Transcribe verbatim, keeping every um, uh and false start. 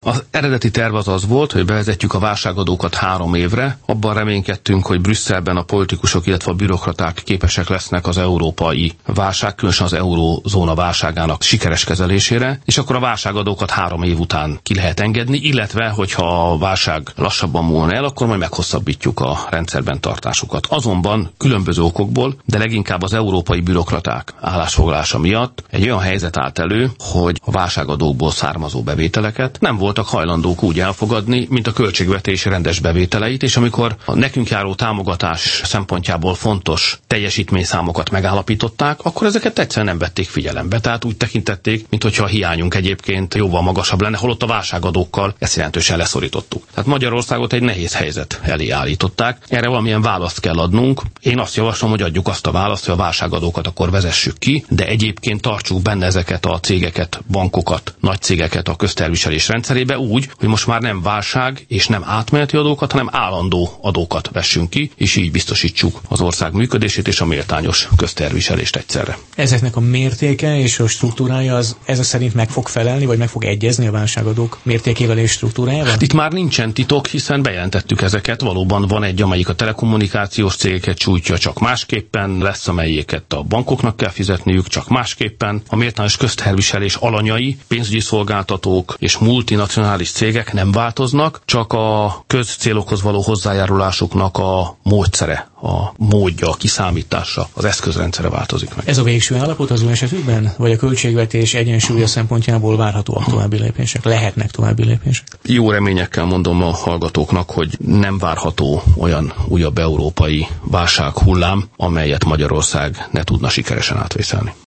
Az eredeti terv az az volt, hogy bevezetjük a válságadókat három évre. Abban reménykedtünk, hogy Brüsszelben a politikusok, illetve a bürokraták képesek lesznek az európai válság, különösen az eurózóna válságának sikeres kezelésére, és akkor a válságadókat három év után ki lehet engedni, illetve, hogyha a válság lassabban múlna el, akkor majd meghosszabbítjuk a rendszerben tartásukat. Azonban különböző okokból, de leginkább az európai bürokraták állásfoglalása miatt egy olyan helyzet állt elő, hogy a válságadókból származó bevételeket nem voltak hajlandók úgy elfogadni, mint a költségvetés rendes bevételeit, és amikor a nekünk járó támogatás szempontjából fontos teljesítményszámokat megállapították, akkor ezeket egyszerűen nem vették figyelembe. Tehát úgy tekintették, mintha a hiányunk egyébként jóval magasabb lenne, holott a válságadókkal ezt jelentősen leszorítottuk. Tehát Magyarországot egy nehéz helyzet elé állították. Erre valamilyen választ kell adnunk. Én azt javaslom, hogy adjuk azt a választ, hogy a válságadókat akkor vezessük ki, de egyébként tartsuk benne ezeket a cégeket, bankokat, nagy cégeket a közterviselés rendszerébe úgy, hogy most már nem válság és nem átmeneti adókat, hanem állandó adókat vessünk ki, és így biztosítsuk az ország működését és a méltányos közterviselést egyszerre. Ezeknek a mértéke és a struktúrája az ezek szerint meg fog felelni, vagy meg fog egyezni a válságadók mértékével és struktúrájával? Hát itt már nincsen titok, hiszen bejelentettük ezeket. Valóban van egy, amelyik a telekommunikációs cégeket sújtja, csak másképpen lesz, amelyiket a bankoknak kell fizetniük, csak másképpen. A méltányos közterviselés alanyai, pénzügyi szolgáltatók és multinacionális cégek nem változnak, csak a közcélokhoz való hozzájárulásoknak a módszere, a módja, a kiszámítása, az eszközrendszere változik meg. Ez a végső állapot az ön esetükben? Vagy a költségvetés egyensúlya szempontjából várhatóak további lépések? Lehetnek további lépések? Jó reményekkel mondom a hallgatóknak, hogy nem várható olyan újabb európai válsághullám, amelyet Magyarország ne tudna sikeresen átvészelni.